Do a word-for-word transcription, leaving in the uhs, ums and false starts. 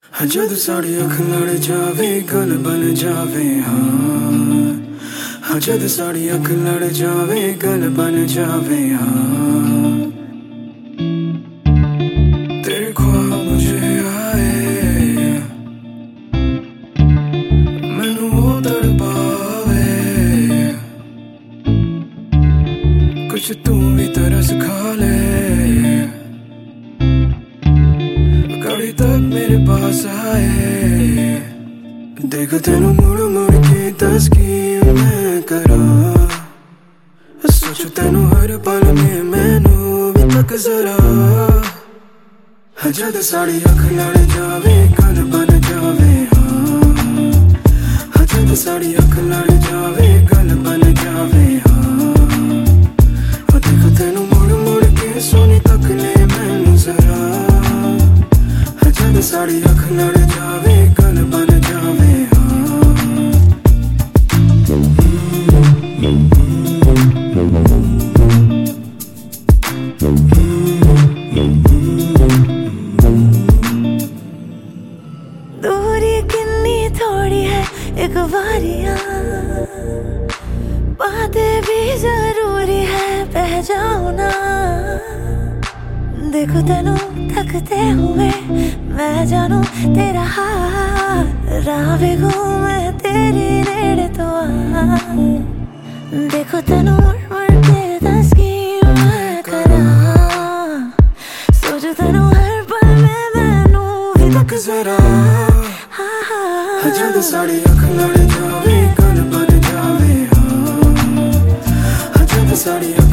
जद साड़ी अख लड़ जावे गल बन जावे हाँ जद साड़ी अख लड़ जावे गल बन जावे हाँ तेरे ख्वाब मुझे आए मैनू वो तड़पावे कुछ तू भी तरस खा ले घड़ी तक मेरे पास आए देख तेनू मुड़ मुड़ के दस की मैं करा सोचू तेनू हर पल में मैनू भी तक जरा जद साड़ी अख लड़ जावे गल बन जावे हाँ जद साड़ी अख लड़ जावे गल बन जावे हाँ देख तेनू मुड़ मुड़ के सोनी तक ले मैनू जरा जद साड़ी अख लड़ जावे गल बन जावे दूरी कितनी थोड़ी है एक बारियां बातें भी जरूरी है बह जाओ ना देखो तेनू थकते हुए मैं जानू तेरा हाल राह भी घूमे तेरी नेड़े तो आ देखो तेनू मुड़ मुड़ के दस की मैं करा सोचो तेनू हर पल में मैनू भी तक जरा जद साड़ी अख लड़ जावे गल बन जावे हाँ जद साड़ी